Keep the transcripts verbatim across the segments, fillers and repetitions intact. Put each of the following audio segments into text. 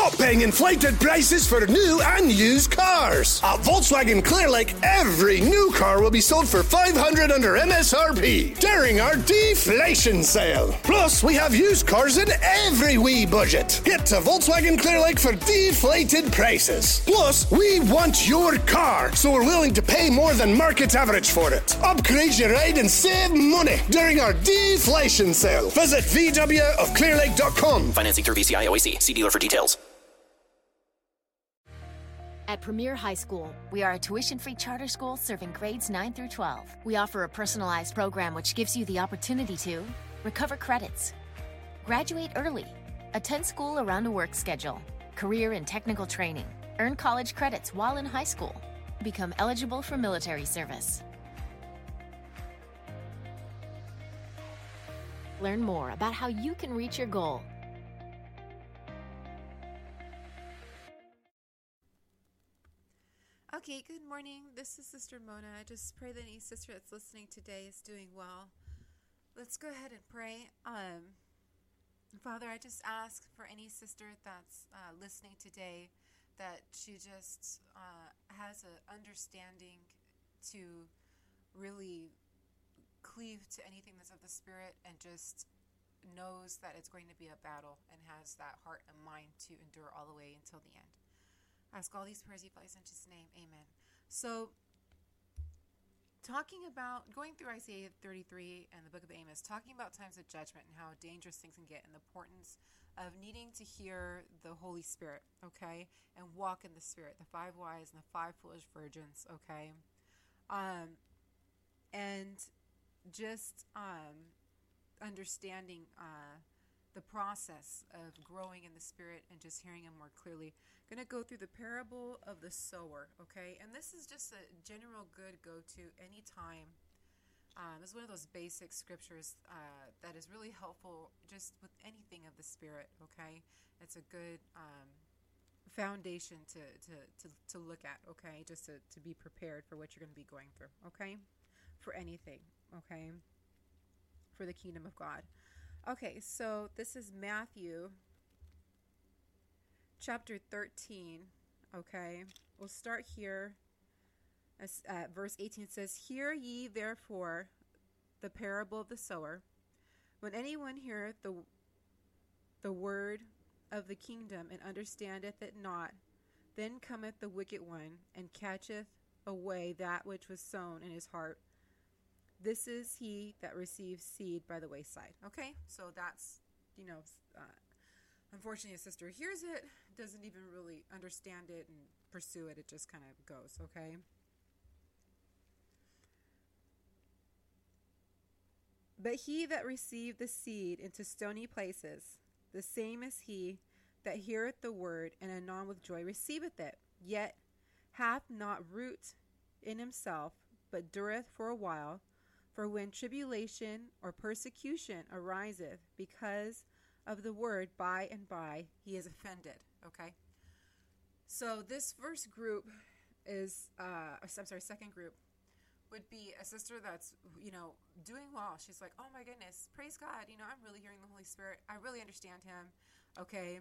Stop paying inflated prices for new and used cars. At Volkswagen Clear Lake, every new car will be sold for five hundred dollars under M S R P during our deflation sale. Plus, we have used cars in every wee budget. Get to Volkswagen Clear Lake for deflated prices. Plus, we want your car, so we're willing to pay more than market average for it. Upgrade your ride and save money during our deflation sale. Visit v w of clear lake dot com. Financing through V C I O A C. See dealer for details. At Premier High School, we are a tuition-free charter school serving grades nine through twelve. We offer a personalized program which gives you the opportunity to recover credits, graduate early, attend school around a work schedule, career and technical training, earn college credits while in high school, become eligible for military service. Learn more about how you can reach your goal. Okay, good morning. This is Sister Mona. I just pray that any sister that's listening today is doing well. Let's go ahead and pray. Um, Father, I just ask for any sister that's uh, listening today that she just uh, has an understanding to really cleave to anything that's of the Spirit and just knows that it's going to be a battle and has that heart and mind to endure all the way until the end. Ask all these prayers, you place in Jesus' name. Amen. So, talking about, going through Isaiah thirty-three and the book of Amos, talking about times of judgment and how dangerous things can get and the importance of needing to hear the Holy Spirit, okay, and walk in the Spirit, the five wise and the five foolish virgins, okay, um, and just um, understanding uh, the process of growing in the Spirit and just hearing Him more clearly. Going to go through the parable of the sower, okay? And this is just a general good go-to anytime. Um, it's one of those basic scriptures uh, that is really helpful just with anything of the Spirit, okay? It's a good um, foundation to, to, to, to look at, okay? Just to, to be prepared for what you're going to be going through, okay? For anything, okay? For the kingdom of God. Okay, so this is Matthew chapter thirteen, okay? We'll start here. As, uh, verse eighteen says, "Hear ye therefore the parable of the sower. When anyone heareth the, the word of the kingdom and understandeth it not, then cometh the wicked one and catcheth away that which was sown in his heart. This is he that receives seed by the wayside." Okay, so that's, you know, uh, unfortunately a sister hears it, doesn't even really understand it and pursue it. It just kind of goes, okay? "But he that received the seed into stony places, the same is he that heareth the word, and anon with joy receiveth it, yet hath not root in himself, but dureth for a while. For when tribulation or persecution ariseth because of the word, by and by he is offended." Okay? So this first group is, uh, I'm sorry, second group would be a sister that's, you know, doing well. She's like, oh my goodness, praise God. You know, I'm really hearing the Holy Spirit. I really understand Him. Okay?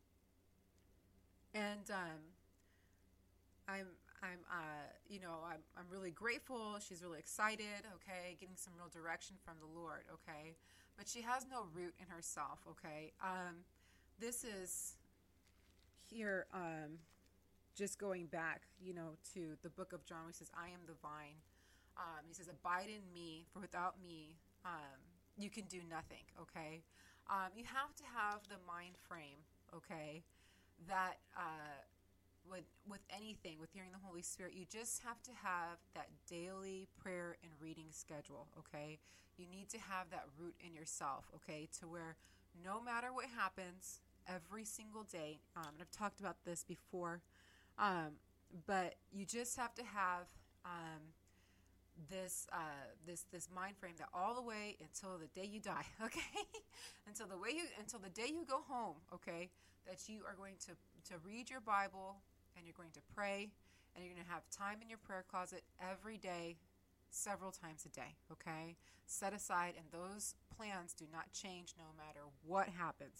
And um, I'm, I'm, uh, you know, I'm, I'm really grateful. She's really excited. Okay? Getting some real direction from the Lord. Okay? But she has no root in herself, okay? Um, this is here, um, just going back, you know, to the book of John, where he says, "I am the vine." Um, he says, "Abide in me, for without me, um, you can do nothing," okay? Um, you have to have the mind frame, okay, that uh, with, with anything, with hearing the Holy Spirit, you just have to have that daily prayer and reading schedule, okay? You need to have that root in yourself, okay, to where no matter what happens every single day, um, and I've talked about this before, um, but you just have to have um, this uh, this this mind frame that all the way until the day you die, okay, until the way you until the day you go home, okay, that you are going to to read your Bible and you're going to pray and you're going to have time in your prayer closet every day, several times a day, okay? Set aside, and those plans do not change no matter what happens.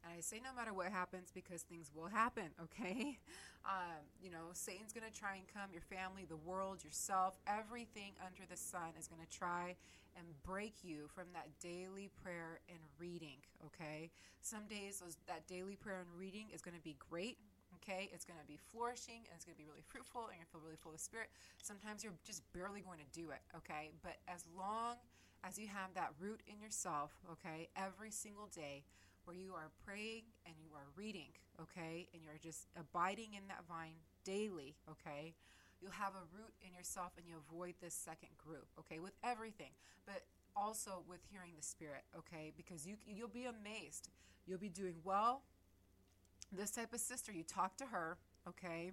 And I say no matter what happens because things will happen, okay? Um, you know, Satan's going to try and come, your family, the world, yourself, everything under the sun is going to try and break you from that daily prayer and reading, okay? Some days those, that daily prayer and reading is going to be great, okay? It's going to be flourishing, and it's going to be really fruitful, and you're going to feel really full of Spirit. Sometimes you're just barely going to do it, okay? But as long as you have that root in yourself, okay, every single day, where you are praying and you are reading, okay, and you're just abiding in that vine daily, okay, you'll have a root in yourself and you avoid this second group, okay, with everything, but also with hearing the Spirit, okay, because you, you'll be amazed. You'll be doing well. This type of sister, you talk to her, okay,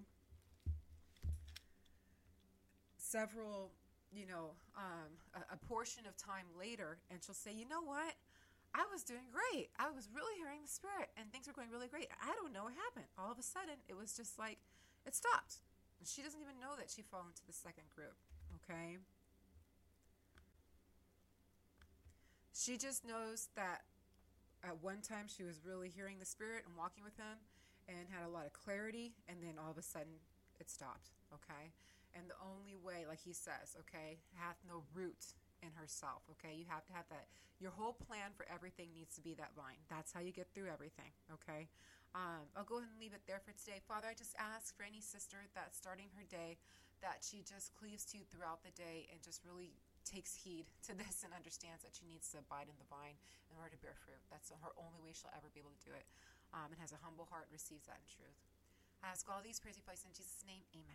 several, you know, um, a, a portion of time later, and she'll say, you know what? I was doing great. I was really hearing the Spirit, and things were going really great. I don't know what happened. All of a sudden, it was just like, it stopped. And she doesn't even know that she fell into the second group, okay? She just knows that at one time she was really hearing the Spirit and walking with Him and had a lot of clarity, and then all of a sudden, it stopped, okay? And the only way, like he says, okay, hath no root in herself, okay? You have to have that. Your whole plan for everything needs to be that vine. That's how you get through everything, okay? Um, I'll go ahead and leave it there for today. Father, I just ask for any sister that's starting her day that she just cleaves to you throughout the day and just really takes heed to this and understands that she needs to abide in the vine in order to bear fruit. That's her only way she'll ever be able to do it, um, and has a humble heart, receives that in truth. I ask all these prayers we place in Jesus' name. Amen.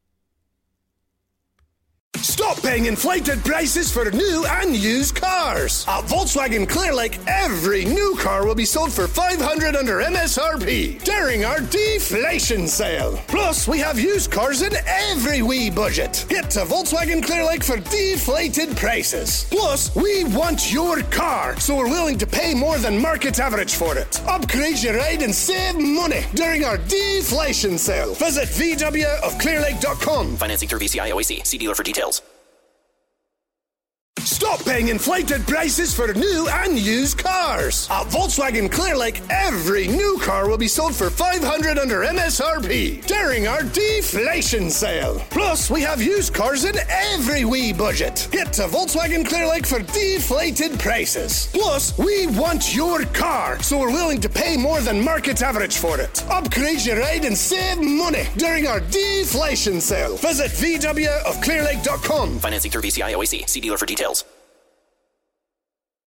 Stop paying inflated prices for new and used cars. At Volkswagen Clear Lake, every new car will be sold for five hundred dollars under M S R P during our deflation sale. Plus, we have used cars in every wee budget. Get to Volkswagen Clear Lake for deflated prices. Plus, we want your car, so we're willing to pay more than market average for it. Upgrade your ride and save money during our deflation sale. Visit V W of clear lake dot com. Financing through V C I O A C. See dealer for details. Stop paying inflated prices for new and used cars. At Volkswagen Clear Lake, every new car will be sold for five hundred dollars under M S R P during our deflation sale. Plus, we have used cars in every wee budget. Get to Volkswagen Clear Lake for deflated prices. Plus, we want your car, so we're willing to pay more than market average for it. Upgrade your ride and save money during our deflation sale. Visit V W of clear lake dot com. Financing through V C I O A C. See dealer for details.